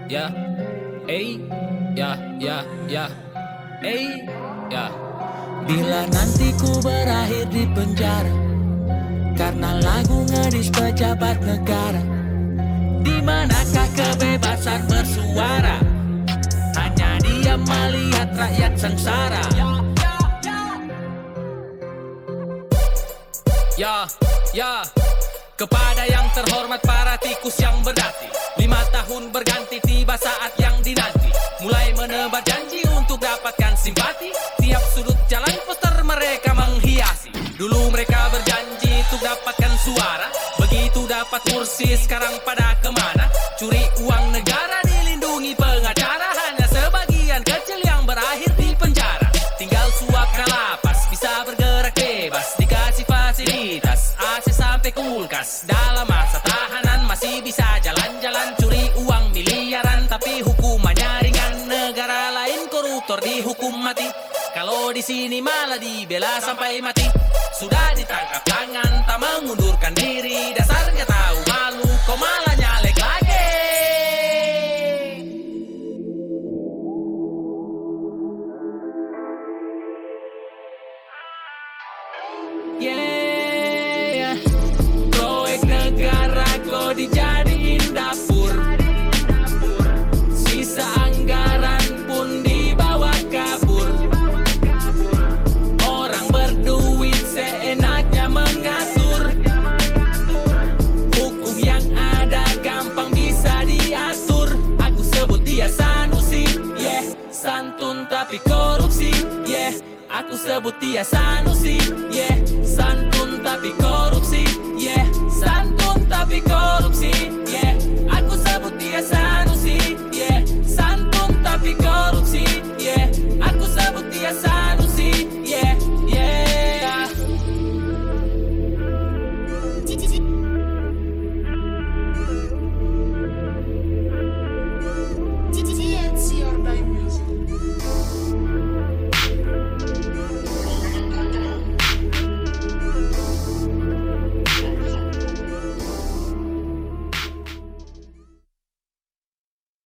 ya, ya. Bila nanti ku berakhir di penjara karena lagu ngedis pejabat negara, di manakah kebebasan bersuara? Hanya dia melihat rakyat sengsara. Ya, kepada yang terhormat para tikus yang berdati, 5 tahun berganti tiba saat yang dinanti. Mulai menebar janji untuk dapatkan simpati, tiap sudut jalan poster mereka menghiasi. Dulu mereka berjanji untuk dapatkan suara, begitu dapat kursi sekarang pada kemana? Curi uang negara dilindungi pengacara, hanya sebagian kecil yang berakhir di penjara. Tinggal suap kalapas, bisa bergerak bebas, dikasih fasilitas AC sampai kulkas. Dalam masa tahanan masih bisa jalan-jalan, curi uang miliaran tapi hukumannya ringan. Negara lain koruptor dihukum mati, kalau di sini malah dibela sampai mati. Sudah ditangkap tangan, tak mengundurkan diri, dasar gak tahu malu, kok malah nyalek lagi. Yeah, proyek negara kok dijadiin dapur, sisa anggaran pun dibawa kabur. Orang berduit seenaknya mengatur, hukum yang ada gampang bisa diatur. Aku sebut dia Sanusi, yeah, santun tapi korupsi, yeah. Aku sebut dia Sanusi, yeah, santun tapi korupsi, yeah, santun tapi korupsi.